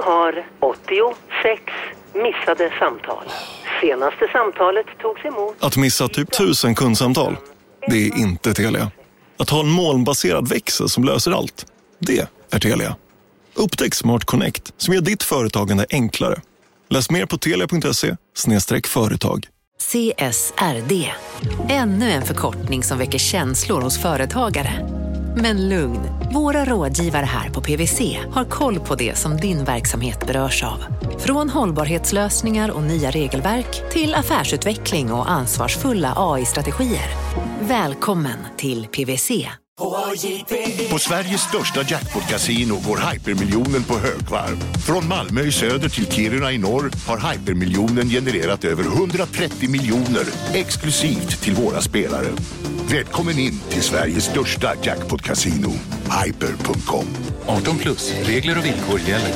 har 86 missade samtal. Senaste samtalet togs emot. Att missa typ 1000 kundsamtal, det är inte Telia. Att ha en molnbaserad växel som löser allt, det är Telia. Upptäck Smart Connect som gör ditt företagande enklare. Läs mer på telia.se/företag. CSRD. Ännu en förkortning som väcker känslor hos företagare. Men lugn, våra rådgivare här på PwC har koll på det som din verksamhet berörs av. Från hållbarhetslösningar och nya regelverk till affärsutveckling och ansvarsfulla AI-strategier. Välkommen till PwC. På Sveriges största jackpot-casino går hypermiljonen på högvarv. Från Malmö i söder till Kiruna i norr har hypermiljonen genererat över 130 miljoner exklusivt till våra spelare. Välkommen in till Sveriges största jackpot-casino, hyper.com. 18+, regler och villkor gäller.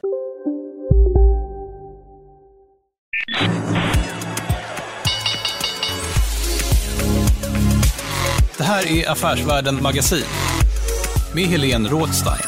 Det här är Affärsvärlden Magasin med Helene Rådstein.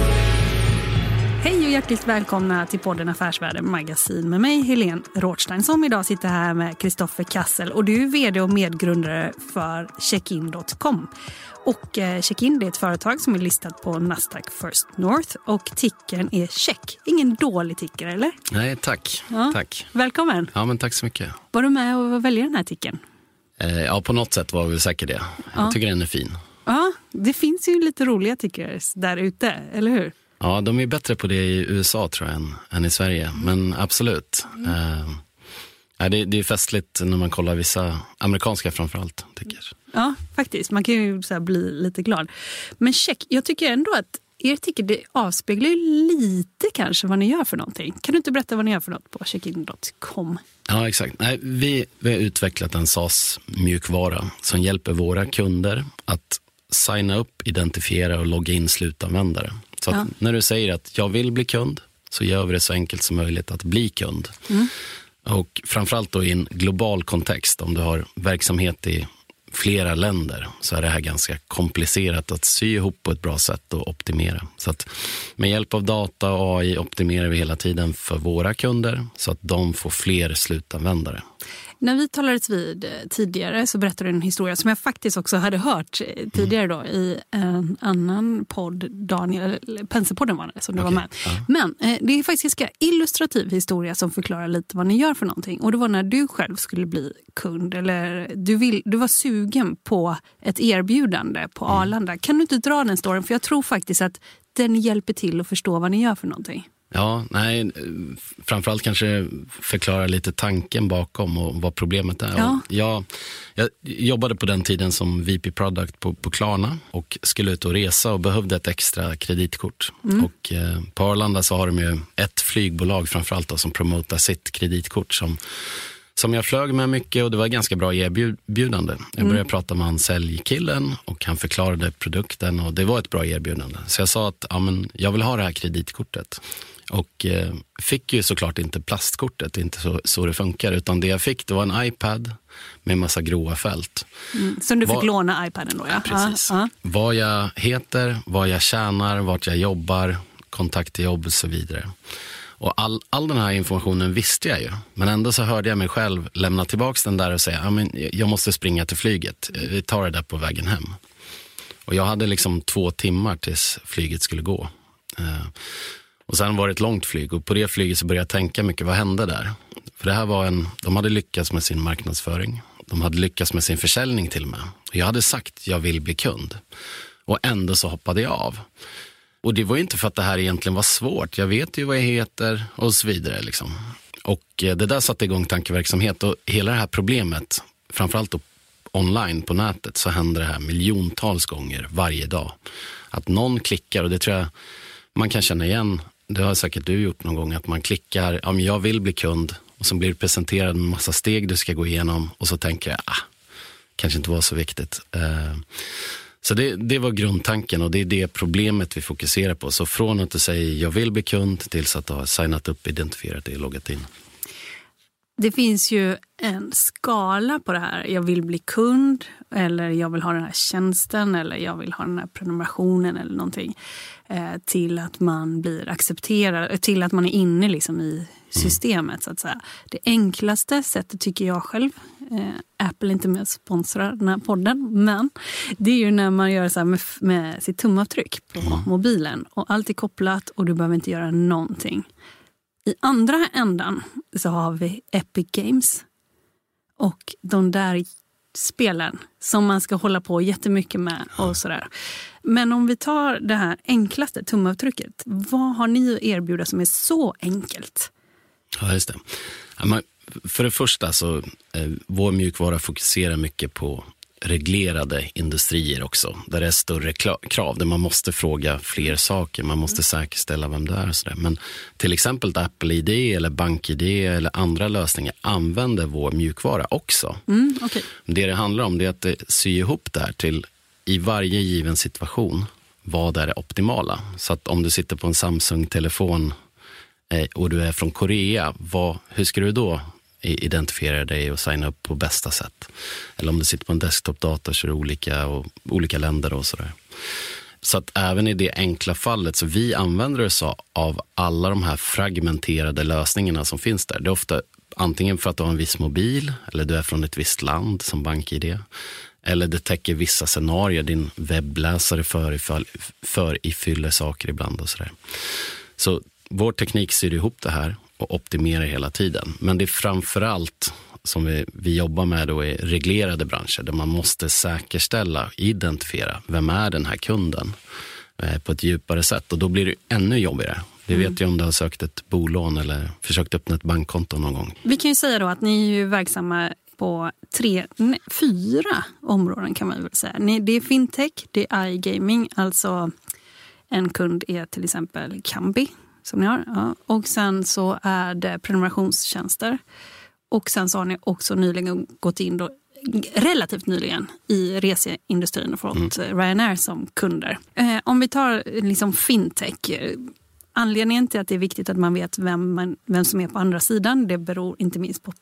Hej och hjärtligt välkomna till podden Affärsvärlden Magasin med mig Helene Rådstein som idag sitter här med Kristoffer Kassel och du är vd och medgrundare för Checkin.com. Och Checkin är ett företag som är listat på Nasdaq First North och tickern är check. Ingen dålig ticker, eller? Nej, tack. Ja. Tack. Välkommen. Ja, men tack så mycket. Var du med och välja den här tickern? Ja, på något sätt var vi säkert det. Jag tycker den är fin. Ja, det finns ju lite roliga tickers där ute, eller hur? Ja, de är bättre på det i USA tror jag än i Sverige. Men absolut. Det är festligt när man kollar vissa amerikanska framförallt tickers. Ja, faktiskt. Man kan ju så här bli lite glad. Men check, jag tycker ändå att er ticker det avspeglar ju lite kanske vad ni gör för någonting. Kan du inte berätta vad ni gör för något på checkin.com? Ja, exakt. Nej, vi har utvecklat en SaaS-mjukvara som hjälper våra kunder att signa upp, identifiera och logga in slutanvändare. Så att när du säger att jag vill bli kund så gör vi det så enkelt som möjligt att bli kund. Och framförallt då i en global kontext, om du har verksamhet i flera länder så är det här ganska komplicerat att sy ihop på ett bra sätt och optimera. Så att med hjälp av data och AI optimerar vi hela tiden för våra kunder så att de får fler slutanvändare. När vi talades vid tidigare så berättade du en historia som jag faktiskt också hade hört tidigare då i en annan podd, Daniel, Penserpodden var det som du var med. Ja. Men det är faktiskt en ganska illustrativ historia som förklarar lite vad ni gör för någonting. Och det var när du själv skulle bli kund eller du var sugen på ett erbjudande på Arlanda. Kan du inte dra den storyn? För jag tror faktiskt att den hjälper till att förstå vad ni gör för någonting. Ja, nej, framförallt kanske förklara lite tanken bakom och vad problemet är. Ja. Jag jobbade på den tiden som VP Product på Klarna och skulle ut och resa och behövde ett extra kreditkort. Och på Arlanda så har de ju ett flygbolag framförallt då, som promotar sitt kreditkort som jag flög med mycket och det var ganska bra erbjudande. Jag började prata med han säljkillen och han förklarade produkten och det var ett bra erbjudande. Så jag sa att jag vill ha det här kreditkortet. Och fick ju såklart inte plastkortet, inte så det funkar. Utan det jag fick, det var en iPad med massa gråa fält. Som du fick låna iPaden då, ja? Precis. Vad jag heter, vad jag tjänar, vart jag jobbar, kontaktjobb och så vidare. Och all den här informationen visste jag ju. Men ändå så hörde jag mig själv lämna tillbaka den där och säga jag måste springa till flyget. Vi tar det där på vägen hem. Och jag hade liksom 2 timmar tills flyget skulle gå. Och sen var det ett långt flyg och på det flyget så började jag tänka mycket, vad hände där? För det här de hade lyckats med sin marknadsföring. De hade lyckats med sin försäljning till mig. Jag hade sagt, jag vill bli kund. Och ändå så hoppade jag av. Och det var ju inte för att det här egentligen var svårt. Jag vet ju vad jag heter och så vidare liksom. Och det där satte igång tankeverksamhet och hela det här problemet, framförallt då online på nätet, så händer det här miljontals gånger varje dag. Att någon klickar, och det tror jag man kan känna igen, det har säkert du gjort någon gång, att man klickar, jag vill bli kund och så blir det presenterad en massa steg du ska gå igenom och så tänker jag, kanske inte var så viktigt. Så det var grundtanken och det är det problemet vi fokuserar på. Så från att du säger jag vill bli kund tills att du har signat upp, identifierat det och loggat in. Det finns ju en skala på det här. Jag vill bli kund, eller jag vill ha den här tjänsten, eller jag vill ha den här prenumerationen eller någonting. Till att man blir accepterad, till att man är inne liksom i systemet så att säga. Det enklaste sättet tycker jag själv, Apple är inte med sponsrar den här podden, men det är ju när man gör så här med sitt tumavtryck på mobilen. Och allt är kopplat och du behöver inte göra någonting. I andra ändan så har vi Epic Games och de där spelen som man ska hålla på jättemycket med och sådär. Men om vi tar det här enklaste tumavtrycket, vad har ni att erbjuda som är så enkelt? Ja, just det. För det första så vår mjukvara fokuserar mycket på reglerade industrier också, där det är större krav, där man måste fråga fler saker, man måste säkerställa vem det är och sådär. Men till exempel Apple ID eller BankID eller andra lösningar använder vår mjukvara också. Okay. Det handlar om det är att det syr ihop det här till i varje given situation vad är det optimala. Så att om du sitter på en Samsung-telefon och du är från Korea, hur ska du då identifiera dig och signa upp på bästa sätt? Eller om du sitter på en desktop-dator så är det olika länder och sådär. Så att även i det enkla fallet så vi använder oss av alla de här fragmenterade lösningarna som finns där. Det är ofta antingen för att du har en viss mobil eller du är från ett visst land som BankID. Eller det täcker vissa scenarier, din webbläsare förifyller saker ibland och sådär. Så vår teknik syr ihop det här och optimerar hela tiden. Men det är framförallt som vi jobbar med då är reglerade branscher där man måste säkerställa, identifiera vem är den här kunden på ett djupare sätt. Och då blir det ännu jobbigare. Vi vet ju om du har sökt ett bolån eller försökt öppna ett bankkonto någon gång. Vi kan ju säga då att ni är ju verksamma på 4 områden kan man väl säga. Det är fintech, det är iGaming, alltså en kund är till exempel Kambi som ni har. Ja. Och sen så är det prenumerationstjänster. Och sen så har ni också nyligen gått in då, relativt nyligen i reseindustrin och fått Ryanair som kunder. Om vi tar liksom fintech, anledningen till att det är viktigt att man vet vem som är på andra sidan, det beror inte minst på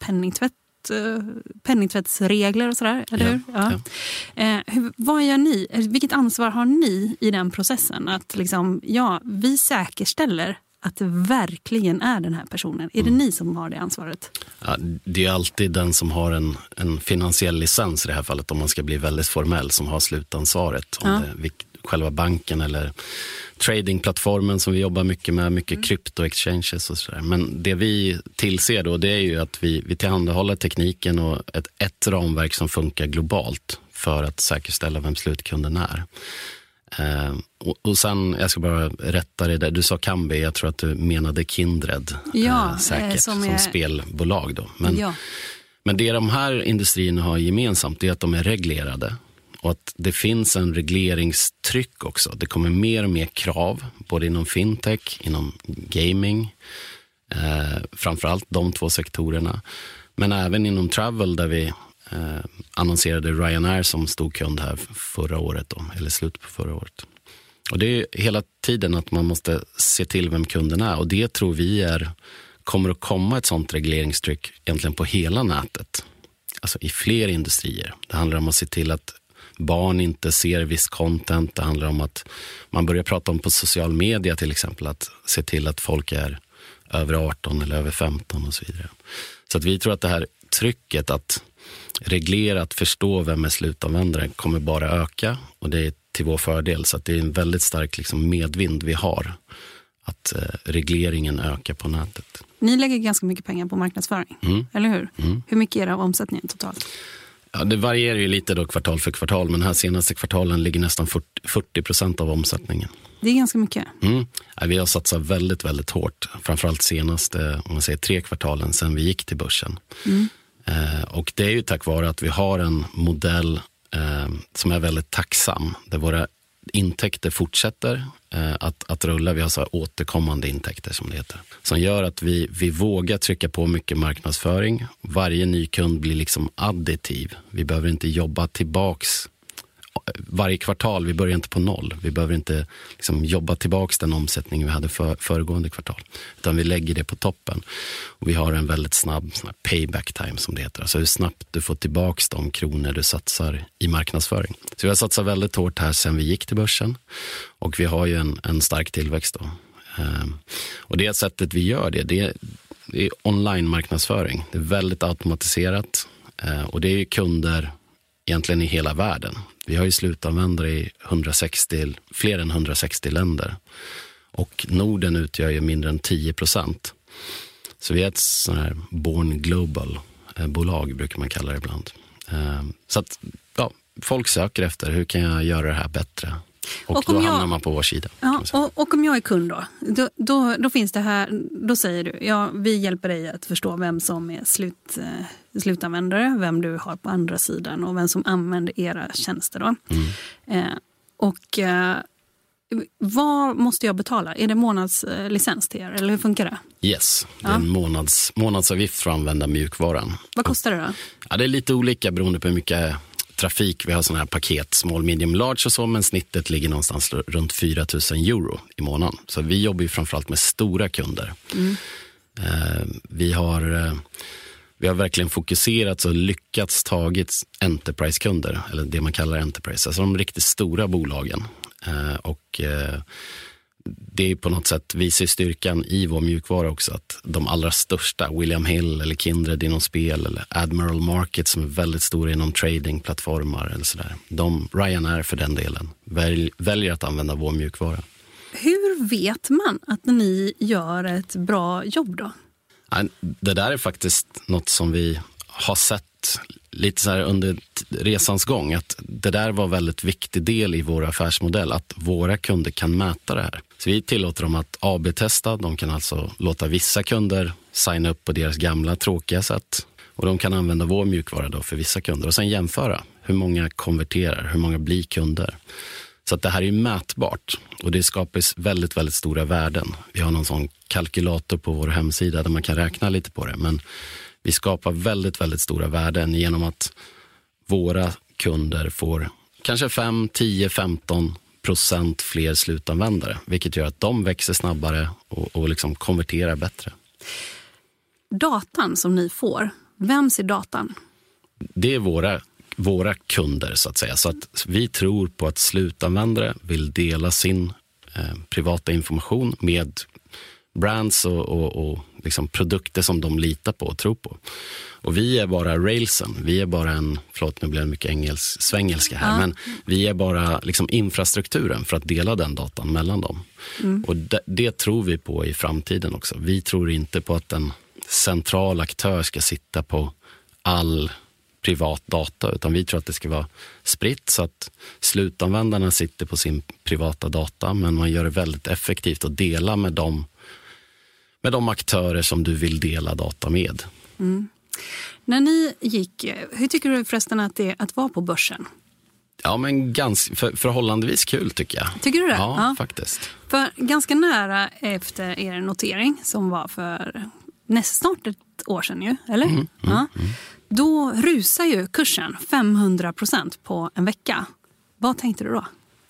penningtvättsregler och sådär, eller hur? Ja. Vad gör ni? Vilket ansvar har ni i den processen? Att liksom, vi säkerställer att det verkligen är den här personen. Är det ni som har det ansvaret? Ja, det är alltid den som har en finansiell licens i det här fallet, om man ska bli väldigt formell, som har slutansvaret. Om det är själva banken eller tradingplattformen som vi jobbar mycket med, mycket krypto-exchanges och sådär. Men det vi tillser då, det är ju att vi tillhandahåller tekniken och ett ramverk som funkar globalt för att säkerställa vem slutkunden är. Och sen, jag ska bara rätta det där. Du sa Kambi, jag tror att du menade Kindred. Säkert, som spelbolag då. Men det de här industrierna har gemensamt, det är att de är reglerade. Och att det finns en regleringstryck också. Det kommer mer och mer krav, både inom fintech, inom gaming. Framförallt de 2 sektorerna. Men även inom travel, där vi annonserade Ryanair som stor kund här förra året då, eller slut på förra året. Och det är hela tiden att man måste se till vem kunden är, och det tror vi kommer att komma ett sånt regleringstryck egentligen på hela nätet. Alltså i fler industrier. Det handlar om att se till att barn inte ser viss content. Det handlar om att man börjar prata om på social media till exempel, att se till att folk är över 18 eller över 15 och så vidare. Så att vi tror att det här trycket att reglera, att förstå vem är slutanvändare kommer bara öka, och det är till vår fördel. Så att det är en väldigt stark liksom medvind vi har, att regleringen ökar på nätet. Ni lägger ganska mycket pengar på marknadsföring, eller hur? Hur mycket är det av omsättningen totalt? Ja, det varierar ju lite då kvartal för kvartal, men här senaste kvartalen ligger nästan 40% av omsättningen. Det är ganska mycket. Ja, vi har satsat väldigt, väldigt hårt, framförallt senaste, om man säger 3 kvartalen sedan vi gick till börsen. Och det är ju tack vare att vi har en modell som är väldigt tacksam, där våra intäkter fortsätter att rulla. Vi har så här återkommande intäkter som det heter, som gör att vi vågar trycka på mycket marknadsföring. Varje ny kund blir liksom additiv. Vi behöver inte jobba tillbaks varje kvartal, vi börjar inte på noll. Vi behöver inte liksom jobba tillbaka den omsättning vi hade föregående kvartal. Utan vi lägger det på toppen. Och vi har en väldigt snabb payback time som det heter. Alltså hur snabbt du får tillbaka de kronor du satsar i marknadsföring. Så vi har satsat väldigt hårt här sedan vi gick till börsen. Och vi har ju en stark tillväxt då. Och det sättet vi gör det är online-marknadsföring. Det är väldigt automatiserat. Och det är kunder egentligen i hela världen. Vi har ju slutanvändare i fler än 160 länder. Och Norden utgör ju mindre än 10%. Så vi är ett sån här born global-bolag brukar man kalla det ibland. Så att folk söker efter hur kan jag göra det här bättre? Och då hamnar man på vår sida. Ja, och om jag är kund då finns det här, då säger du, vi hjälper dig att förstå vem som är slutanvändare, vem du har på andra sidan och vem som använder era tjänster då. Vad måste jag betala? Är det månadslicens till er eller hur funkar det? Yes, det är en månadsavgift för att använda mjukvaran. Vad kostar det då? Ja, det är lite olika beroende på hur mycket trafik. Vi har sådana här paket, small, medium, large och så, men snittet ligger någonstans runt 4 000 euro i månaden. Så vi jobbar ju framförallt med stora kunder. Vi har verkligen fokuserat och lyckats tagit enterprise-kunder, eller det man kallar enterprise, alltså de riktigt stora bolagen. Det är på något sätt visar styrkan i vår mjukvara också att de allra största, William Hill eller Kindred inom spel eller Admiral Market som är väldigt stora inom tradingplattformar eller sådär. Ryanair för den delen väljer att använda vår mjukvara. Hur vet man att ni gör ett bra jobb då? Det där är faktiskt något som vi har sett lite så här under resans gång, att det där var väldigt viktig del i vår affärsmodell, att våra kunder kan mäta det här. Så vi tillåter dem att AB-testa, de kan alltså låta vissa kunder signa upp på deras gamla tråkiga sätt och de kan använda vår mjukvara då för vissa kunder och sen jämföra hur många konverterar, hur många blir kunder. Så att det här är mätbart och det skapas väldigt, väldigt stora värden. Vi har någon sån kalkylator på vår hemsida där man kan räkna lite på det, men vi skapar väldigt, väldigt stora värden genom att våra kunder får kanske 5, 10, 15% fler slutanvändare. Vilket gör att de växer snabbare och liksom konverterar bättre. Datan som ni får, vems är datan? Det är våra kunder så att säga. Så att vi tror på att slutanvändare vill dela sin privata information med brands och liksom produkter som de litar på och tror på. Och vi är bara railsen. Vi är bara nu blir det mycket svengelska här, men vi är bara liksom infrastrukturen för att dela den datan mellan dem. Och det tror vi på i framtiden också. Vi tror inte på att en central aktör ska sitta på all privat data, utan vi tror att det ska vara spritt så att slutanvändarna sitter på sin privata data, men man gör det väldigt effektivt att dela med de aktörer som du vill dela data med. När ni gick, hur tycker du förresten att det är att vara på börsen? Ja, men förhållandevis kul tycker jag. Tycker du det? Ja, faktiskt. För ganska nära efter er notering som var för snart ett år sedan ju, eller? Då rusar ju kursen 500% på en vecka. Vad tänkte du då?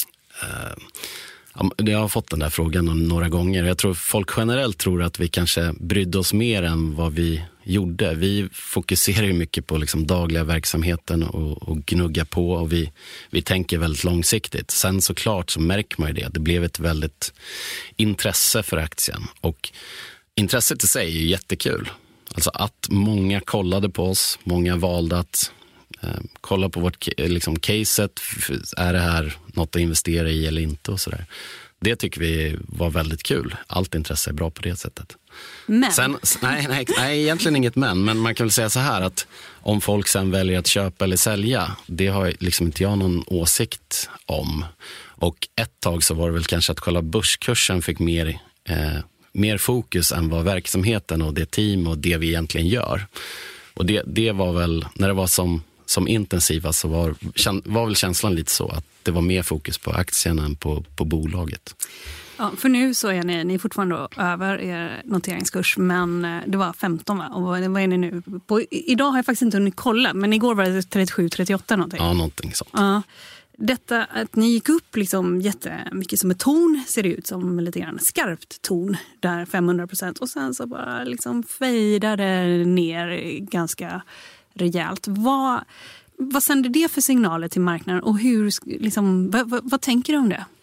Jag har fått den där frågan några gånger. Jag tror folk generellt tror att vi kanske brydde oss mer än vad vi gjorde. Vi fokuserar ju mycket på liksom dagliga verksamheten och gnugga på och vi tänker väldigt långsiktigt. Sen såklart så märker man ju det. Det blev ett väldigt intresse för aktien och intresset i sig är ju jättekul. Alltså att många kollade på oss, många valde att kolla på vårt liksom, caset. Är det här något att investera i eller inte och sådär. Det tycker vi var väldigt kul. Allt intresse är bra på det sättet. Men? Sen, nej, egentligen inget men man kan väl säga så här att om folk sen väljer att köpa eller sälja, det har liksom inte jag någon åsikt om. Och ett tag så var det väl kanske att själva börskursen fick mer fokus än vad verksamheten och det team och det vi egentligen gör. Och det var väl, när det var som intensivast så var väl känslan lite så att det var mer fokus på aktien än på bolaget. Ja, för nu så är ni fortfarande över er noteringskurs, men det var 15 va? Och vad är ni nu? Idag har jag faktiskt inte hunnit kolla, men igår var det 37-38 någonting. Ja, någonting sånt. Ja. Detta att ni gick upp liksom jättemycket som ett torn, ser det ut som lite grann skarpt torn där 500%, och sen så bara liksom fejdade ner ganska rejält. Vad sänder det för signaler till marknaden och hur liksom, vad tänker du om det?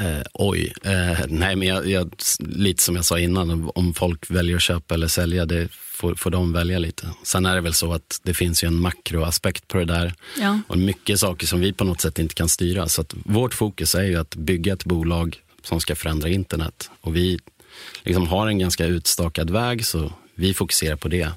Nej, men jag lite som jag sa innan, om folk väljer att köpa eller sälja, det får de välja lite. Sen är det väl så att det finns ju en makroaspekt på det där, ja. Och mycket saker som vi på något sätt inte kan styra. Så att vårt fokus är ju att bygga ett bolag som ska förändra internet, och vi liksom har en ganska utstakad väg, så vi fokuserar på det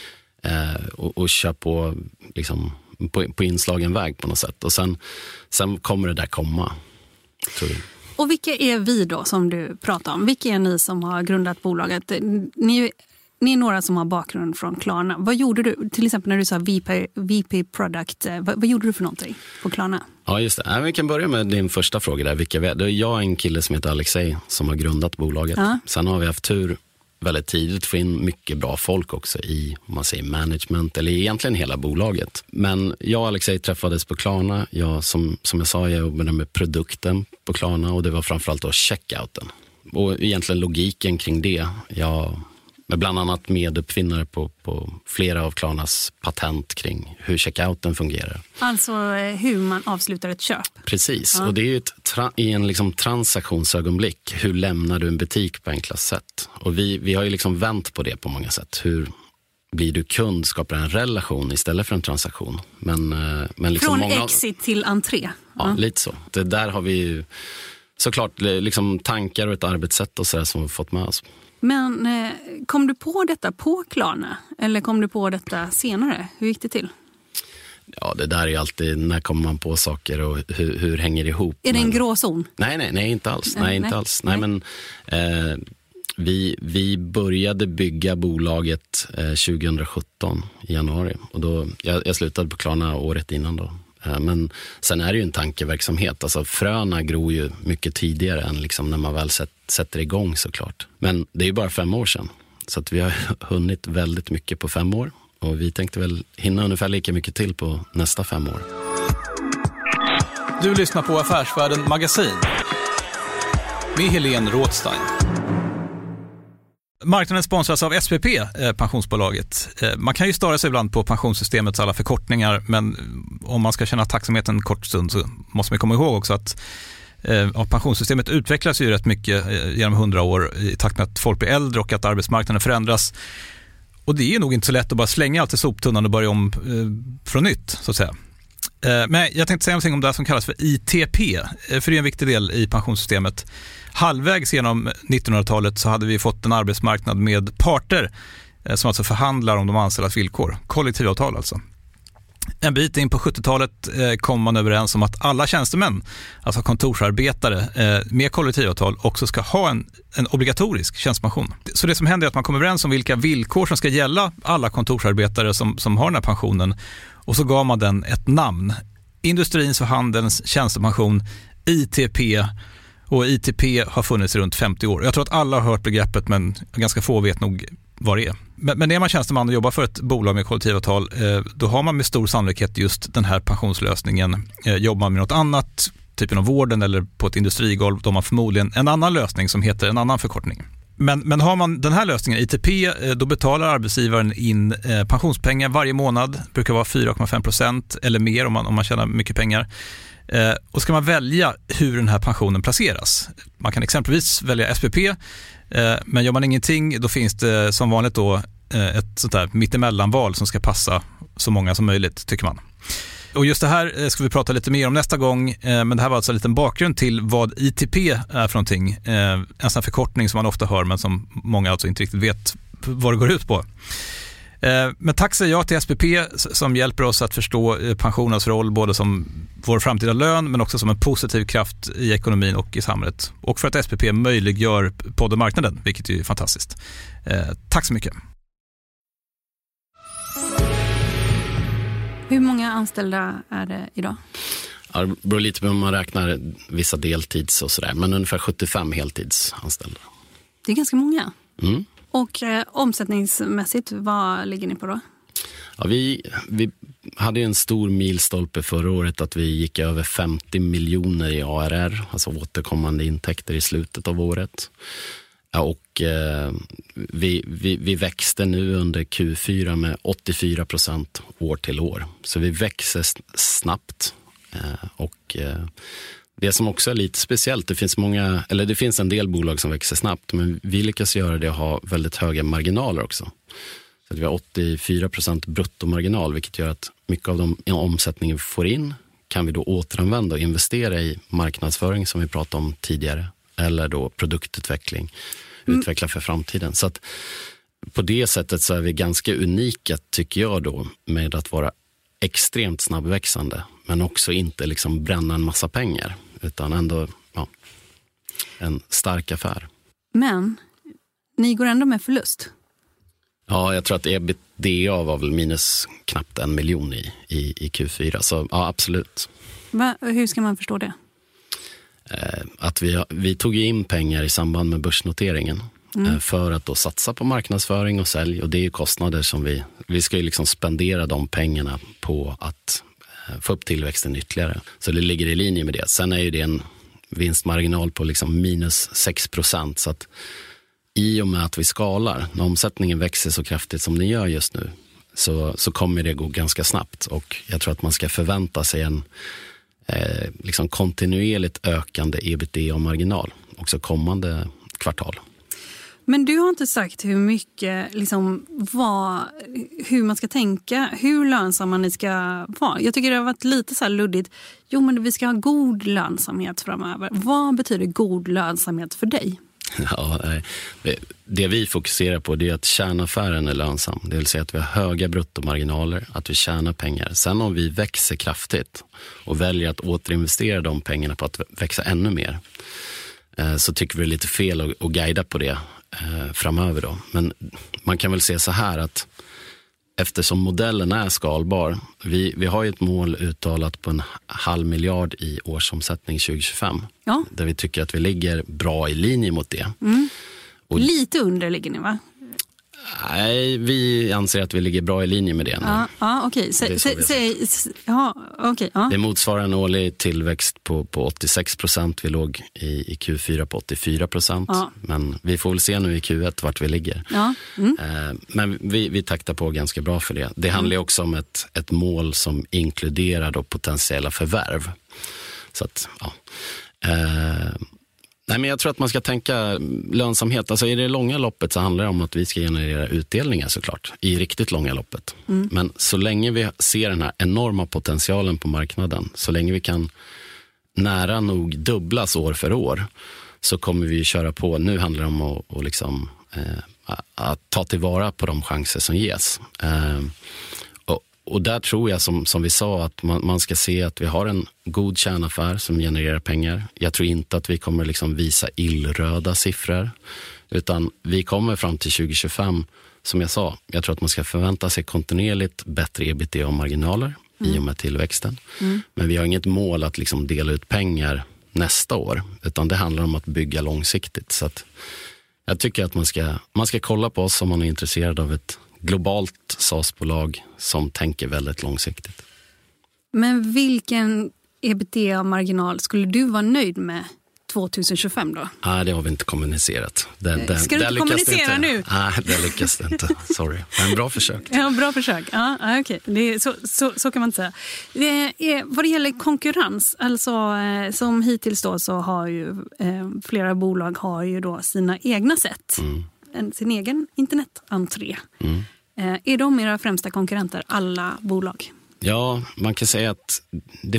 och kör på liksom på inslagen väg på något sätt, och sen kommer det där komma, tror jag. Och vilka är vi då som du pratar om? Vilka är ni som har grundat bolaget? Ni är några som har bakgrund från Klarna. Vad gjorde du? Till exempel när du sa VP Product. Vad gjorde du för någonting på Klarna? Ja, just det. Vi kan börja med din första fråga där. Vilka vi är. Det är jag och en kille som heter Alexej som har grundat bolaget. Ja. Sen har vi haft tur väldigt tidigt att få in mycket bra folk också i, om man säger, management eller egentligen hela bolaget. Men jag och Alexej träffades på Klarna. Som jag sa, jag jobbade med produkten på Klarna, och det var framförallt då checkouten. Och egentligen logiken kring det. Jag är bland annat meduppfinnare på flera av Klarnas patent kring hur checkouten fungerar. Alltså hur man avslutar ett köp. Precis, ja. Och det är ju i en liksom transaktionsögonblick. Hur lämnar du en butik på enklast sätt? Och vi har ju liksom vänt på det på många sätt. Hur blir du kund, skapar en relation istället för en transaktion. Men liksom från exit till entré. Ja, lite så. Det där har vi ju såklart liksom tankar och ett arbetssätt och så där som vi fått med oss. Men kom du på detta på Klarna? Eller kom du på detta senare? Hur gick det till? Ja, det där är alltid, när kommer man på saker och hur hänger det ihop? Är det en gråzon? Nej, inte alls. Nej, men vi började bygga bolaget 2017 i januari. Och då, jag slutade på Klarna året innan då. Men sen är det ju en tankeverksamhet. Alltså fröna gror ju mycket tidigare än liksom när man väl sätter igång, såklart. Men det är ju bara 5 år sedan. Så att vi har hunnit väldigt mycket på 5 år. Och vi tänkte väl hinna ungefär lika mycket till på nästa 5 år. Du lyssnar på Affärsvärlden Magasin med Helene Rådstein. Marknaden sponsras av SPP, pensionsbolaget. Man kan ju störa sig ibland på pensionssystemets alla förkortningar, men om man ska känna tacksamhet en kort stund så måste man komma ihåg också att pensionssystemet utvecklas ju rätt mycket genom 100 år i takt med att folk blir äldre och att arbetsmarknaden förändras. Och det är nog inte så lätt att bara slänga allt i soptunnan och börja om från nytt, så att säga. Men jag tänkte säga någonting om det som kallas för ITP, för det är en viktig del i pensionssystemet. Halvvägs genom 1900-talet så hade vi fått en arbetsmarknad med parter som alltså förhandlar om de anställdas villkor. Kollektivavtal alltså. En bit in på 70-talet kom man överens om att alla tjänstemän, alltså kontorsarbetare med kollektivavtal, också ska ha en obligatorisk tjänstepension. Så det som händer är att man kommer överens om vilka villkor som ska gälla alla kontorsarbetare som har den här pensionen. Och så gav man den ett namn. Industrins och handelns tjänstepension, ITP. Och ITP har funnits i runt 50 år. Jag tror att alla har hört begreppet, men ganska få vet nog vad det är. Men är man tjänsteman och jobbar för ett bolag med kollektivavtal, då har man med stor sannolikhet just den här pensionslösningen. Jobbar man med något annat, typ inom vården eller på ett industrigolv, då har man förmodligen en annan lösning som heter en annan förkortning. Men har man den här lösningen, ITP, då betalar arbetsgivaren in pensionspengar varje månad. Det brukar vara 4,5% eller mer om man tjänar mycket pengar. Och ska man välja hur den här pensionen placeras. Man kan exempelvis välja SPP, men gör man ingenting, då finns det som vanligt då ett sånt där mittemellanval som ska passa så många som möjligt, tycker man. Och just det här ska vi prata lite mer om nästa gång, men det här var alltså en liten bakgrund till vad ITP är för någonting. En sån förkortning som man ofta hör, men som många alltså inte riktigt vet vad det går ut på. Men tack säger jag till SPP som hjälper oss att förstå pensionens roll både som vår framtida lön, men också som en positiv kraft i ekonomin och i samhället. Och för att SPP möjliggör poddmarknaden, vilket är fantastiskt. Tack så mycket. Hur många anställda är det idag? Ja, det beror lite på om man räknar vissa deltids och sådär, men ungefär 75 heltidsanställda. Det är ganska många. Mm. Och omsättningsmässigt, vad ligger ni på då? Ja, vi hade en stor milstolpe förra året att vi gick över 50 miljoner i ARR, alltså återkommande intäkter i slutet av året. Och vi växte nu under Q4 med 84% år till år. Så vi växer snabbt. Och det som också är lite speciellt, det finns en del bolag som växer snabbt, men vi lyckas göra det och ha väldigt höga marginaler också. Så att vi har 84% bruttomarginal, vilket gör att mycket av de omsättningen vi får in kan vi då återanvända och investera i marknadsföring som vi pratade om tidigare, eller då produktutveckling, utveckla för framtiden. Så att på det sättet så är vi ganska unika, tycker jag då, med att vara extremt snabbväxande, men också inte liksom bränna en massa pengar, utan ändå en stark affär. Men ni går ändå med förlust. Ja, jag tror att EBITDA var väl minus knappt 1 miljon i Q4, så ja, absolut. Hur ska man förstå det? Att vi tog in pengar i samband med börsnoteringen för att då satsa på marknadsföring och sälj, och det är ju kostnader som vi ska ju liksom spendera de pengarna på att få upp tillväxten ytterligare. Så det ligger i linje med det. Sen är ju det en vinstmarginal på liksom minus 6%, så att i och med att vi skalar, när omsättningen växer så kraftigt som den gör just nu, så kommer det gå ganska snabbt, och jag tror att man ska förvänta sig en liksom kontinuerligt ökande EBITDA-marginal också kommande kvartal. Men du har inte sagt hur mycket, liksom, hur man ska tänka, hur lönsamma ni ska vara. Jag tycker det har varit lite så här luddigt. Jo, men vi ska ha god lönsamhet framöver. Vad betyder god lönsamhet för dig? Ja, det vi fokuserar på, det är att kärnaffären är lönsam. Det vill säga att vi har höga bruttomarginaler, att vi tjänar pengar. Sen om vi växer kraftigt och väljer att återinvestera de pengarna på att växa ännu mer, så tycker vi det är lite fel att guida på det framöver då. Men man kan väl se så här att eftersom modellen är skalbar, vi har ju ett mål uttalat på 1,5 miljard i årsomsättning 2025. Ja. Där vi tycker att vi ligger bra i linje mot det. Och lite under ligger ni, va? Nej, vi anser att vi ligger bra i linje med det nu. Ja, okej. Det motsvarar en årlig tillväxt på 86%. Vi låg i Q4 på 84%. Ja. Men vi får väl se nu i Q1 vart vi ligger. Ja. Men vi taktar på ganska bra för det. Det handlar också om ett mål som inkluderar då potentiella förvärv. Så att, ja. Nej, men jag tror att man ska tänka lönsamhet. Alltså i det långa loppet så handlar det om att vi ska generera utdelningar såklart. I riktigt långa loppet. Men så länge vi ser den här enorma potentialen på marknaden, så länge vi kan nära nog dubblas år för år, så kommer vi köra på. Nu handlar det om att liksom, att ta tillvara på de chanser som ges. Och där tror jag som vi sa att man ska se att vi har en god kärnaffär som genererar pengar. Jag tror inte att vi kommer liksom visa illröda siffror, utan vi kommer fram till 2025, som jag sa, jag tror att man ska förvänta sig kontinuerligt bättre EBITDA-marginaler i och med tillväxten. Men vi har inget mål att liksom dela ut pengar nästa år, utan det handlar om att bygga långsiktigt. Så att jag tycker att man ska kolla på oss om man är intresserad av ett globalt SaaS-bolag som tänker väldigt långsiktigt. Men vilken EBITDA-marginal skulle du vara nöjd med 2025 då? Nej, det har vi inte kommunicerat. Ska du inte kommunicera nu? Nej, det lyckas det inte. Sorry. Men bra försök. Ja, bra försök. Ja, okej. Så kan man inte säga. Vad det gäller konkurrens, alltså som hittills då, så har ju flera bolag har ju då sina egna sätt. Sin egen internetentré. Är de era främsta konkurrenter, alla bolag? Ja, man kan säga att det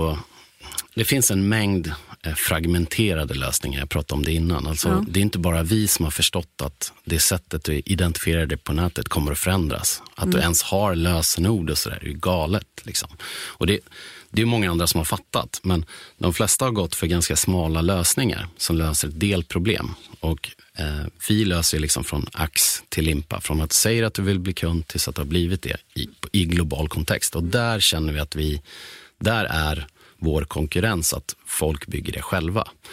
finns en mängd fragmenterade lösningar. Jag pratade om det innan. Alltså, det är inte bara vi som har förstått att det sättet du identifierar det på nätet kommer att förändras. Att du ens har lösenord och sådär, det är galet. Liksom. Och det är många andra som har fattat, men de flesta har gått för ganska smala lösningar som löser ett delproblem. Och vi löser liksom från ax till limpa, från att säga att du vill bli kund tills att det har blivit det i global kontext. Och där känner vi att där är vår konkurrens, att folk bygger det själva.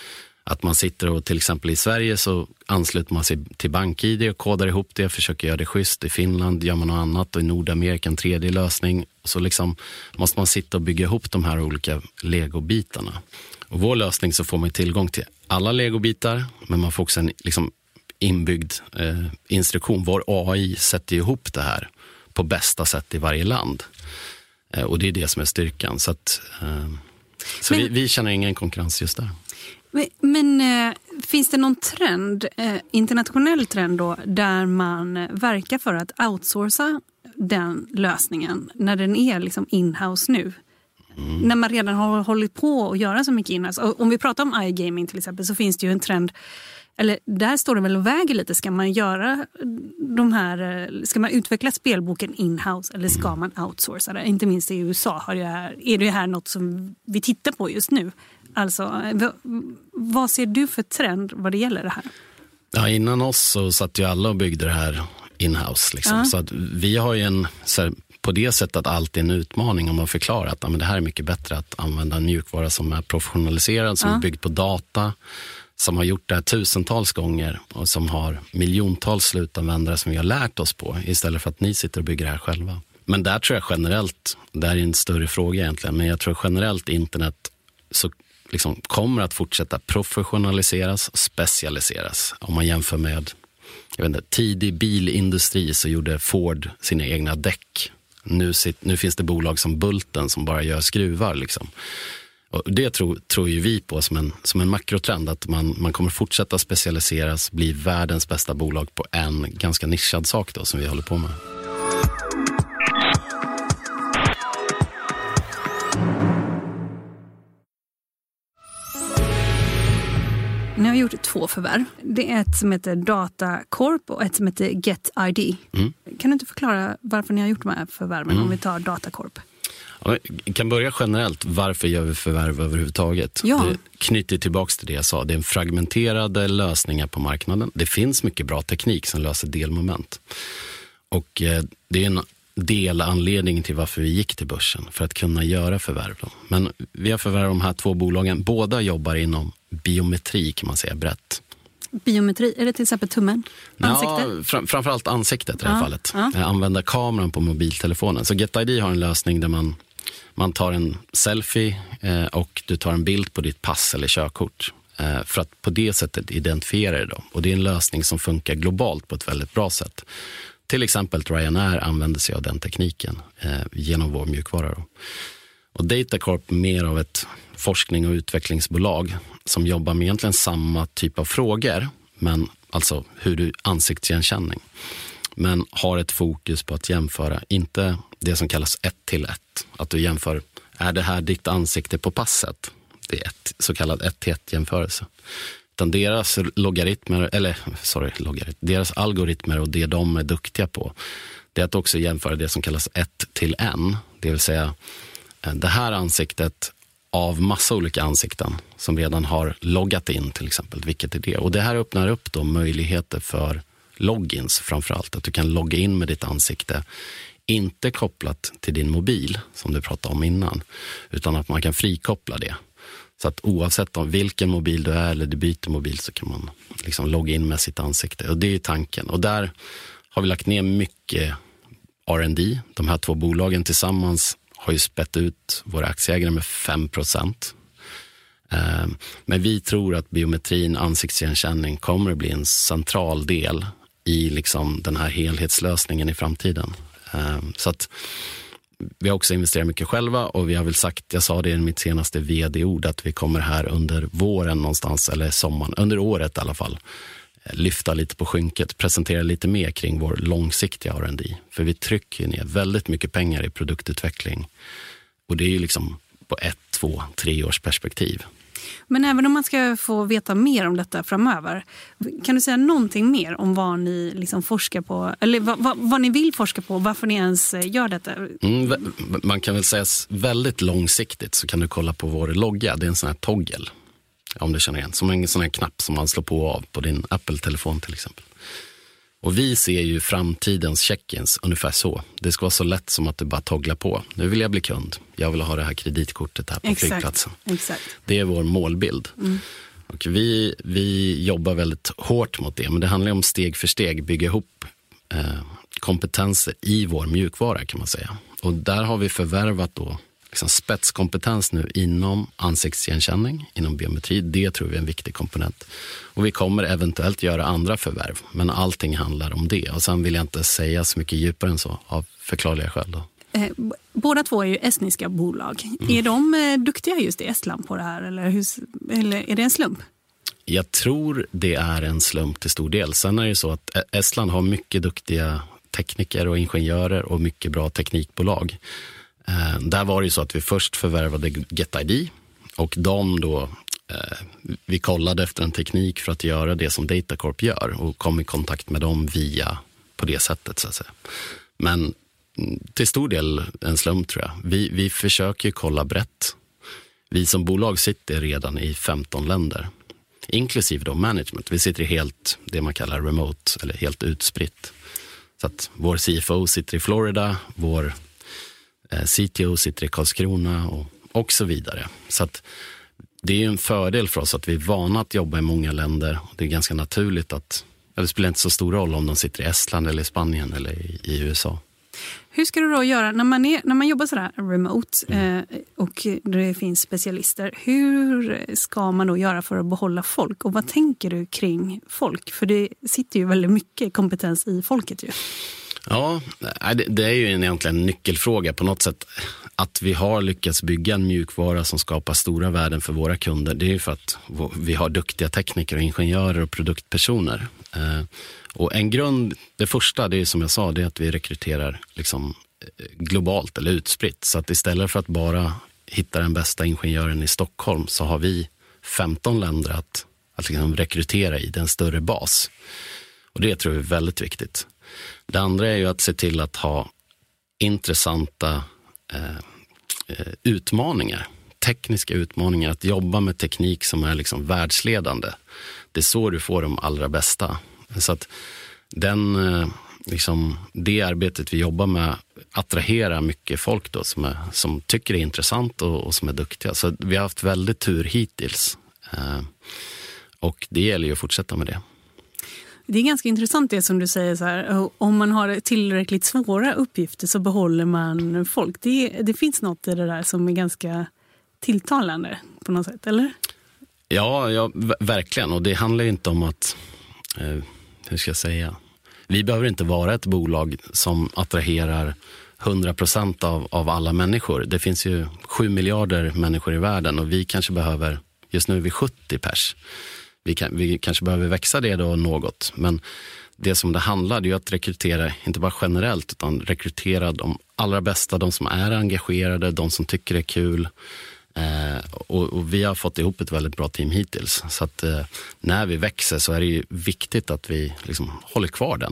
Att man sitter och till exempel i Sverige så ansluter man sig till BankID och kodar ihop det, försöker göra det schysst. I Finland gör man något annat och i Nordamerika en tredje lösning. Så liksom måste man sitta och bygga ihop de här olika legobitarna. Och vår lösning så får man tillgång till alla legobitar, men man får också en liksom inbyggd instruktion. Vår AI sätter ihop det här på bästa sätt i varje land. Och det är det som är styrkan. Så vi känner ingen konkurrens just där. Men finns det någon trend, internationell trend då, där man verkar för att outsourca den lösningen när den är liksom in-house nu? När man redan har hållit på att göra så mycket in-house. Om vi pratar om iGaming till exempel så finns det ju en trend, eller där står det väl och väger lite. Ska man göra ska man utveckla spelboken in-house eller ska man outsourca det? Inte minst i USA är det här något som vi tittar på just nu. Alltså, vad ser du för trend vad det gäller det här? Ja, innan oss så satt ju alla och byggde det här in-house. Liksom. Ja. Så att vi har ju på det sättet att allt är en utmaning om man förklarar att men det här är mycket bättre att använda en mjukvara som är professionaliserad, som är byggd på data, som har gjort det här tusentals gånger och som har miljontals slutanvändare som vi har lärt oss på istället för att ni sitter och bygger det här själva. Men där tror jag generellt, det är en större fråga egentligen, men jag tror generellt internet så liksom kommer att fortsätta professionaliseras och specialiseras. Om man jämför med tidig bilindustri så gjorde Ford sina egna däck. Nu finns det bolag som Bulten som bara gör skruvar. Liksom. Och det tror ju vi på som en makrotrend, att man kommer fortsätta specialiseras, bli världens bästa bolag på en ganska nischad sak då, som vi håller på med. Ni har gjort 2 förvärv. Det är ett som heter Datacorp och ett som heter GetID. Kan du inte förklara varför ni har gjort de här förvärven om vi tar Datacorp? Ja, vi kan börja generellt. Varför gör vi förvärv överhuvudtaget? Ja. Det knyter tillbaka till det jag sa. Det är en fragmenterade lösningar på marknaden. Det finns mycket bra teknik som löser delmoment. Och det är en delanledning till varför vi gick till börsen, för att kunna göra förvärv. Men vi har förvärvat de här 2 bolagen. Båda jobbar inom biometri, kan man säga, brett. Biometri, är det till exempel tummen? Ansikte? Ja, framförallt ansiktet i det här fallet. Använda kameran på mobiltelefonen. Så GetID har en lösning där man tar en selfie och du tar en bild på ditt pass eller körkort. För att på det sättet identifiera det då. Och det är en lösning som funkar globalt på ett väldigt bra sätt. Till exempel Ryanair använder sig av den tekniken genom vår mjukvara då. Och Datacorp är mer av ett forskning- och utvecklingsbolag som jobbar med egentligen samma typ av frågor, men alltså hur du ansiktsigenkänning. Men har ett fokus på att jämföra, inte det som kallas 1-1. Att du jämför, är det här ditt ansikte på passet? Det är så kallad 1-1-jämförelse. Utan deras deras algoritmer och det de är duktiga på, det är att också jämföra det som kallas 1-1. Det vill säga det här ansiktet av massa olika ansikten som redan har loggat in till exempel. Vilket är det? Och det här öppnar upp då möjligheter för logins framförallt. Att du kan logga in med ditt ansikte, inte kopplat till din mobil som du pratade om innan, utan att man kan frikoppla det. Så att oavsett om vilken mobil du är eller du byter mobil så kan man liksom logga in med sitt ansikte. Och det är tanken. Och där har vi lagt ner mycket R&D. De här 2 bolagen tillsammans har ju spett ut våra aktieägare med 5%. Men vi tror att biometrin, ansiktsigenkänning, kommer att bli en central del i liksom den här helhetslösningen i framtiden. Så att vi har också investerat mycket själva och vi har väl sagt, jag sa det i mitt senaste vd-ord, att vi kommer här under våren någonstans, eller sommaren, under året i alla fall, lyfta lite på skynket, presentera lite mer kring vår långsiktiga R&D. För vi trycker ner väldigt mycket pengar i produktutveckling. Och det är ju liksom på 1, 2, 3 års perspektiv. Men även om man ska få veta mer om detta framöver, kan du säga någonting mer om vad ni liksom forskar på, eller vad ni vill forska på, varför ni ens gör detta? Man kan väl säga väldigt långsiktigt så kan du kolla på vår logga. Det är en sån här toggle, om du känner igen. Som en sån här knapp som man slår på av på din Apple-telefon till exempel. Och vi ser ju framtidens check-ins ungefär så. Det ska vara så lätt som att du bara togglar på. Nu vill jag bli kund. Jag vill ha det här kreditkortet här på flygplatsen. Exakt. Det är vår målbild. Och vi jobbar väldigt hårt mot det, men det handlar om steg för steg bygga ihop kompetenser i vår mjukvara kan man säga. Och där har vi förvärvat då liksom spetskompetens nu inom ansiktsigenkänning, inom biometri. Det tror vi är en viktig komponent. Och vi kommer eventuellt göra andra förvärv, men allting handlar om det. Och sen vill jag inte säga så mycket djupare än så, av förklarliga skäl då. Båda två är ju estniska bolag. Är de duktiga just i Estland på det här? Eller är det en slump? Jag tror det är en slump till stor del. Sen är det så att Estland har mycket duktiga tekniker och ingenjörer och mycket bra teknikbolag. Där var det ju så att vi först förvärvade GetID och de då, vi kollade efter en teknik för att göra det som Datacorp gör och kom i kontakt med dem via på det sättet så att säga. Men till stor del en slump tror jag. Vi försöker kolla brett. Vi som bolag sitter redan i 15 länder. Inklusive då management. Vi sitter i helt det man kallar remote eller helt utspritt. Så att vår CFO sitter i Florida, vår CTO sitter i Karlskrona och så vidare. Så att det är en fördel för oss att vi är vana att jobba i många länder. Det är ganska naturligt att det spelar inte så stor roll om de sitter i Estland eller i Spanien eller i USA. Hur ska du då göra när man jobbar sådär remote och det finns specialister? Hur ska man då göra för att behålla folk? Och vad tänker du kring folk? För det sitter ju väldigt mycket kompetens i folket ju. Ja, det är ju egentligen en nyckelfråga på något sätt. Att vi har lyckats bygga en mjukvara som skapar stora värden för våra kunder, det är ju för att vi har duktiga tekniker och ingenjörer och produktpersoner. Och en grund, det första, det är som jag sa, det är att vi rekryterar liksom globalt eller utspritt. Så att istället för att bara hitta den bästa ingenjören i Stockholm så har vi 15 länder att liksom rekrytera i, den större bas. Och det tror jag är väldigt viktigt. Det andra är ju att se till att ha intressanta utmaningar, tekniska utmaningar, att jobba med teknik som är liksom världsledande. Det är så du får de allra bästa. Så att det arbetet vi jobbar med attraherar mycket folk då som tycker det är intressant och som är duktiga. Så vi har haft väldigt tur hittills. Och det gäller ju att fortsätta med det. Det är ganska intressant det som du säger så här, om man har tillräckligt svåra uppgifter så behåller man folk. Det finns något i det där som är ganska tilltalande på något sätt, eller? Ja, verkligen. Och det handlar ju inte om att, hur ska jag säga, vi behöver inte vara ett bolag som attraherar 100% av alla människor. Det finns ju 7 miljarder människor i världen och vi kanske behöver, just nu är vi 70 pers. Vi kanske behöver växa det då något, men det som det handlar är ju att rekrytera, inte bara generellt, utan rekrytera de allra bästa, de som är engagerade, de som tycker det är kul. Och vi har fått ihop ett väldigt bra team hittills. Så att när vi växer så är det ju viktigt att vi liksom håller kvar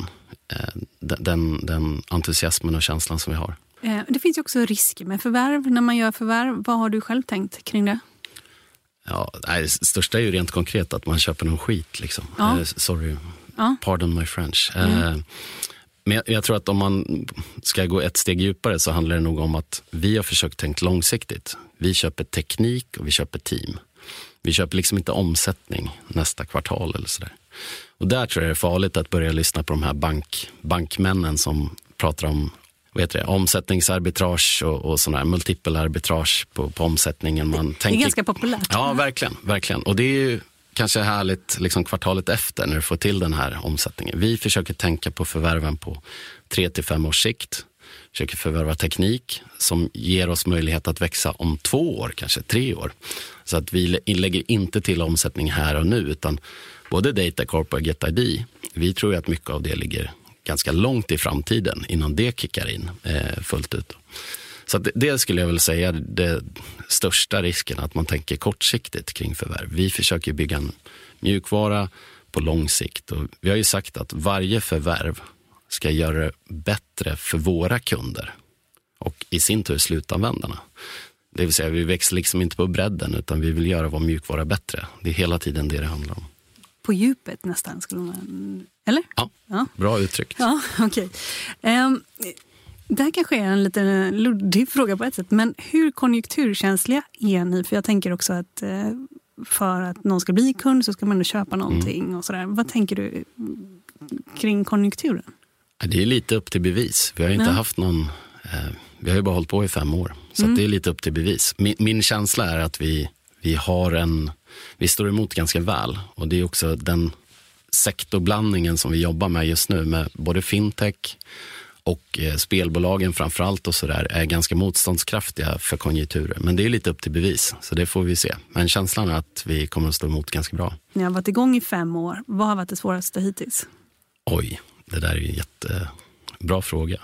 den entusiasmen och känslan som vi har. Det finns ju också risker med förvärv. När man gör förvärv, vad har du själv tänkt kring det? Ja, det största är ju rent konkret att man köper någon skit liksom. Ja. Sorry, pardon my French. Men jag tror att om man ska gå ett steg djupare så handlar det nog om att vi har försökt tänka långsiktigt. Vi köper teknik och vi köper team. Vi köper liksom inte omsättning nästa kvartal eller sådär. Och där tror jag det är farligt att börja lyssna på de här bankmännen som pratar om omsättningsarbitrage och sån här multipel arbitrage på omsättningen. Det är ganska populärt. Ja, verkligen. Och det är ju kanske härligt liksom kvartalet efter när du får till den här omsättningen. Vi försöker tänka på förvärven på 3-5 års sikt. Försöker förvärva teknik som ger oss möjlighet att växa om 2 år, kanske 3 år. Så att vi lägger inte till omsättning här och nu, utan både Datacorp och GetID, vi tror att mycket av det ligger ganska långt i framtiden innan det kickar in fullt ut. Så att det skulle jag väl säga det största risken, att man tänker kortsiktigt kring förvärv. Vi försöker bygga en mjukvara på lång sikt och vi har ju sagt att varje förvärv ska göra det bättre för våra kunder och i sin tur slutanvändarna. Det vill säga vi växer liksom inte på bredden utan vi vill göra vår mjukvara bättre. Det är hela tiden det handlar om. På djupet nästan skulle man, eller? Ja. Bra uttryckt. Ja, okej. Det här kanske är en lite luddig fråga på ett sätt, men hur konjunkturkänsliga är ni? För jag tänker också att för att någon ska bli kund så ska man köpa någonting och sådär. Vad tänker du kring konjunkturen? Det är lite upp till bevis. Vi har inte haft någon... vi har ju bara hållit på i 5 år. Så att det är lite upp till bevis. Min känsla är att vi står emot ganska väl. Och det är också den sektorblandningen som vi jobbar med just nu med både fintech och spelbolagen framförallt och sådär är ganska motståndskraftiga för konjunkturer. Men det är lite upp till bevis, så det får vi se. Men känslan är att vi kommer att stå emot ganska bra. Ni har varit igång i 5 år. Vad har varit det svåraste hittills? Oj, det där är ju en jättebra fråga.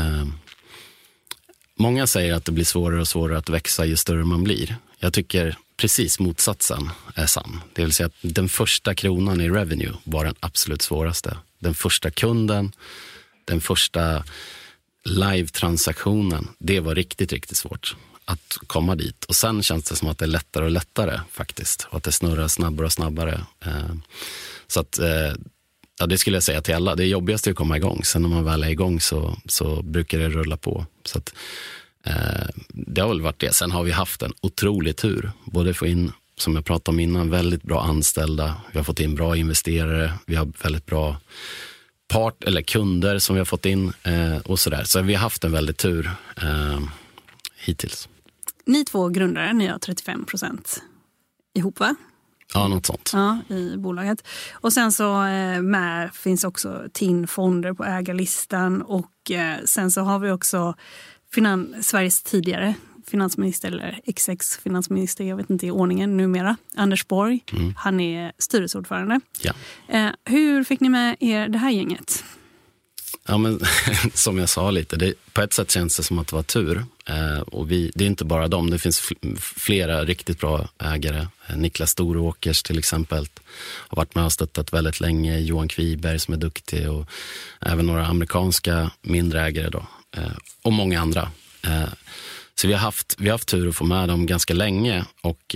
Många säger att det blir svårare och svårare att växa ju större man blir. Jag tycker precis motsatsen är sann. Det vill säga att den första kronan i revenue var den absolut svåraste. Den första kunden, den första live-transaktionen, det var riktigt, riktigt svårt att komma dit. Och sen känns det som att det är lättare och lättare faktiskt. Och att det snurrar snabbare och snabbare. Så att... Ja, det skulle jag säga till alla. Det är jobbigast att komma igång. Sen när man väl är igång så brukar det rulla på. Så att, det har väl varit det. Sen har vi haft en otrolig tur. Både få in, som jag pratade om innan, väldigt bra anställda. Vi har fått in bra investerare. Vi har väldigt bra kunder som vi har fått in och sådär. Så vi har haft en väldigt tur hittills. Ni 2 grundare, ni har 35% ihop, va? Ja, något sånt. Ja, i bolaget. Och sen så finns också TIN-fonder på ägarlistan och sen så har vi också Sveriges tidigare finansminister eller ex-finansminister, jag vet inte i ordningen numera, Anders Borg. Han är styrelseordförande. Ja. Hur fick ni med er det här gänget? Ja, men som jag sa lite, på ett sätt känns det som att det var tur. Och det är inte bara dem, det finns flera riktigt bra ägare. Niklas Storåkers till exempel har varit med och stöttat väldigt länge. Johan Kviberg som är duktig och även några amerikanska mindre ägare då. Och många andra. Så vi har haft tur att få med dem ganska länge och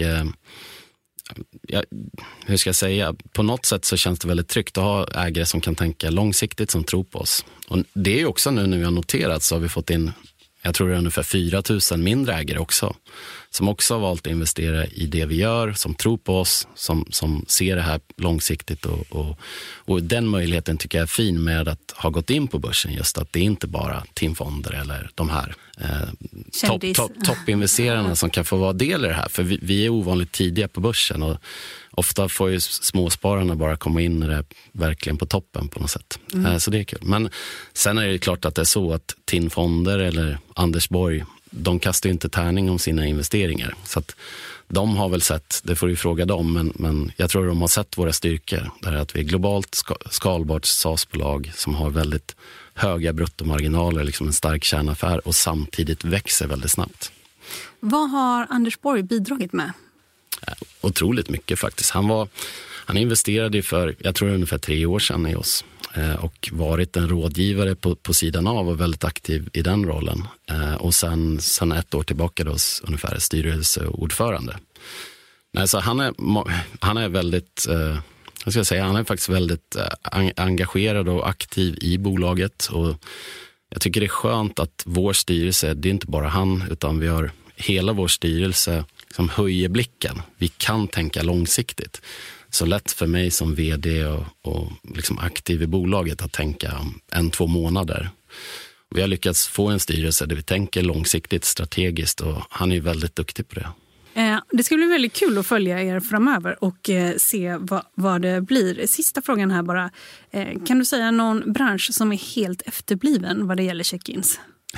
hur ska jag säga, på något sätt så känns det väldigt tryggt att ha ägare som kan tänka långsiktigt, som tror på oss. Och det är ju också nu när vi har noterat så har vi fått in, jag tror det är ungefär 4 000 mindre ägare också, som också har valt att investera i det vi gör, som tror på oss, som ser det här långsiktigt och den möjligheten tycker jag är fin med att ha gått in på börsen, just att det är inte bara TIN-fonder eller de här toppinvesterarna som kan få vara del i det här, för vi är ovanligt tidiga på börsen och ofta får ju småspararna bara komma in när det är verkligen på toppen på något sätt. Så det är kul. Men sen är det klart att det är så att TIN-fonder eller Anders Borg, de kastar ju inte tärning om sina investeringar. Så att de har väl sett, det får du fråga dem, men jag tror de har sett våra styrkor. Där att vi är globalt skalbart SaaS-bolag som har väldigt höga bruttomarginaler, liksom en stark kärnaffär och samtidigt växer väldigt snabbt. Vad har Anders Borg bidragit med? Otroligt mycket faktiskt. Han investerade för, jag tror ungefär 3 år sedan i oss och varit en rådgivare på sidan av och väldigt aktiv i den rollen. Och sen 1 år tillbaka då ungefär styrelseordförande. Nej, så han är väldigt, jag ska säga, han är faktiskt väldigt engagerad och aktiv i bolaget och jag tycker det är skönt att vår styrelse, det är inte bara han utan vi har hela vår styrelse som höjer blicken. Vi kan tänka långsiktigt. Så lätt för mig som vd och liksom aktiv i bolaget att tänka om 1-2 månader. Vi har lyckats få en styrelse där vi tänker långsiktigt, strategiskt och han är väldigt duktig på det. Det ska bli väldigt kul att följa er framöver och se vad det blir. Sista frågan här bara. Kan du säga någon bransch som är helt efterbliven vad det gäller check-ins?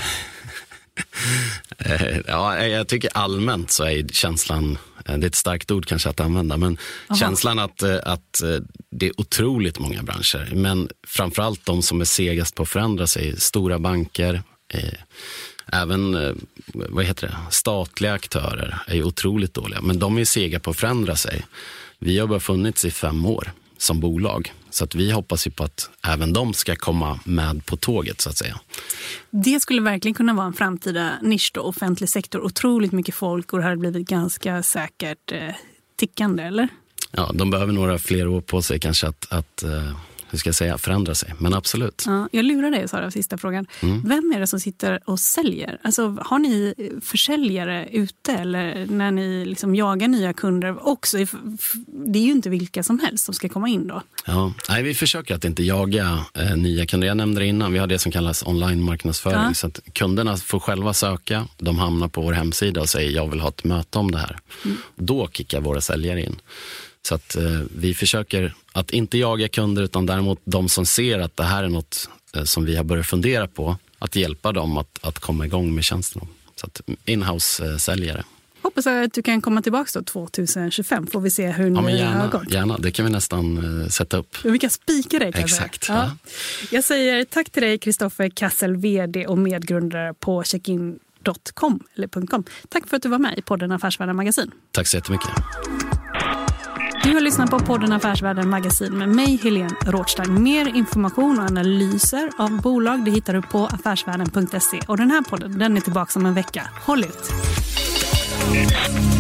Ja, jag tycker allmänt så är känslan, det är ett starkt ord kanske att använda, men känslan att det är otroligt många branscher, men framförallt de som är segast på att förändra sig, stora banker, även statliga aktörer är ju otroligt dåliga, men de är sega på att förändra sig. Vi har bara funnits i 5 år som bolag. Så att vi hoppas ju på att även de ska komma med på tåget så att säga. Det skulle verkligen kunna vara en framtida nisch då, offentlig sektor. Otroligt mycket folk och det här har blivit ganska säkert tickande, eller? Ja, de behöver några fler år på sig kanske att förändra sig. Men absolut. Ja, jag lurar dig, Sara, sista frågan. Vem är det som sitter och säljer? Alltså, har ni försäljare ute eller när ni liksom jagar nya kunder också? Det är ju inte vilka som helst som ska komma in då. Ja, nej, vi försöker att inte jaga nya kunder. Jag nämnde det innan, vi har det som kallas online-marknadsföring. Så att kunderna får själva söka, de hamnar på vår hemsida och säger jag vill ha ett möte om det här. Då kickar våra säljare in. Så att vi försöker att inte jaga kunder utan däremot de som ser att det här är något som vi har börjat fundera på, att hjälpa dem att komma igång med tjänsten. Så att in-house-säljare. Hoppas att du kan komma tillbaka då 2025, får vi se hur ni har gått. Gärna, det kan vi nästan sätta upp. Vi kan spika dig kanske. Exakt. Ja. Jag säger tack till dig, Christoffer Kassel, vd och medgrundare på checkin.com eller .com. Tack för att du var med i podden Affärsvärlden Magasin. Tack så jättemycket. Du har lyssnat på podden Affärsvärlden Magasin med mig, Helene Rothstein. Mer information och analyser av bolag det hittar du på affärsvärlden.se. Och den här podden, den är tillbaka om en vecka. Håll ut!